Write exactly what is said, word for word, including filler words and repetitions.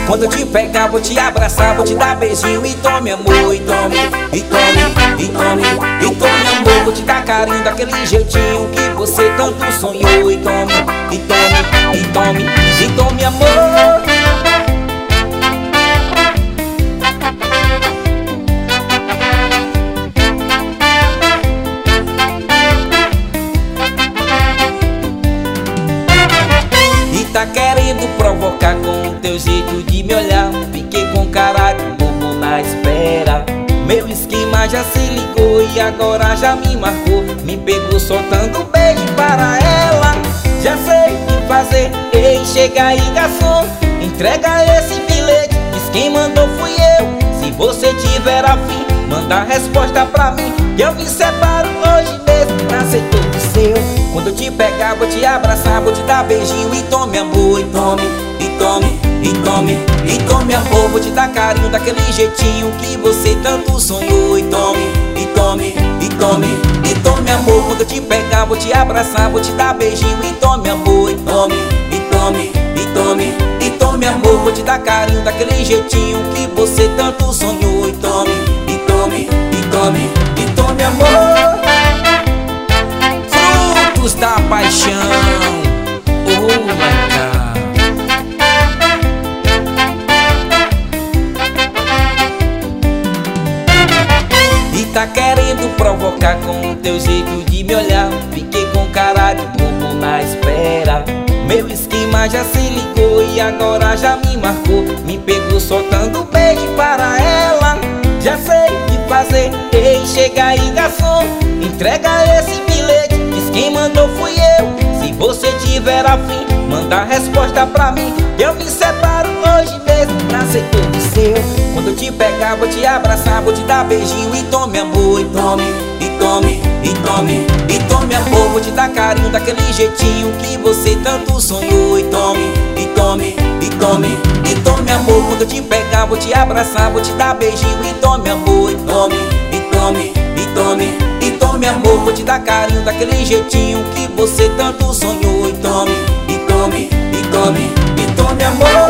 Quando eu te pegar, vou te abraçar, vou te dar beijinho. E tome amor, e tome, e tome, e tome, e tome amor. Vou te dar carinho daquele jeitinho que você tanto sonhou. E tome, e tome, e tome, e tome amor. Tá querendo provocar com o teu jeito de me olhar. Fiquei com cara de bobo na espera. Meu esquema já se ligou e agora já me marcou. Me pegou soltando beijo para ela. Já sei o que fazer. Ei, chega aí, garçom, entrega esse bilhete. Diz quem mandou fui eu. Se você tiver afim, manda a resposta pra mim, que eu me separo hoje mesmo pra ser todo seu. Quando eu te pegar, vou te abraçar, vou te dar beijinho. E tome amor, e tome, e tome, e tome, e tome amor. Vou te dar carinho daquele jeitinho que você tanto sonhou. E tome, e tome, e tome, e tome amor. Quando eu te pegar, vou te abraçar, vou te dar beijinho. E tome amor, e tome, e tome, e tome, e tome amor. Vou te dar carinho daquele jeitinho que você tanto sonhou. E tome, e tome, e tome, e tome amor. Frutos da paixão, oh my God. E tá querendo provocar com o teu jeito de me olhar. Fiquei com cara de bobo na espera. Meu esquema já se ligou e agora já me marcou. Me pegou soltando beijo para ela. Já sei o que fazer. Ei, chega aí, garçom, entrega esse bilhete. Diz quem mandou fui eu. Se você tiver afim, manda a resposta pra mim, que eu me separo hoje mesmo pra ser todo seu. Quando eu te pegar, vou te abraçar, vou te dar beijinho. E tome amor, e tome, e tome, e tome, e tome amor. Vou te dar carinho daquele jeitinho que você tanto sonhou. E tome, e tome, e tome, e tome amor. Quando eu te pegar, vou te abraçar, vou te dar beijinho. E tome amor, e tome, e tome, e tome, e tome amor. Vou te dar carinho daquele jeitinho que você tanto sonhou. E tome, e tome, e tome, e tome amor.